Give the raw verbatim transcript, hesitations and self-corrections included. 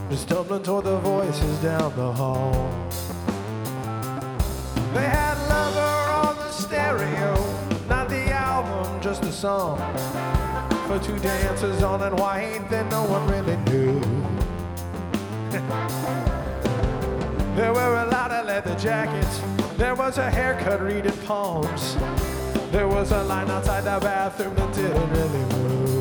stumbling toward the voices down the hall. They had Lover on the stereo, not the album, just the song. For two dancers on in white that no one really knew. There were a lot of leather jackets. There was a haircut reading palms. There was a line outside the bathroom that didn't really move.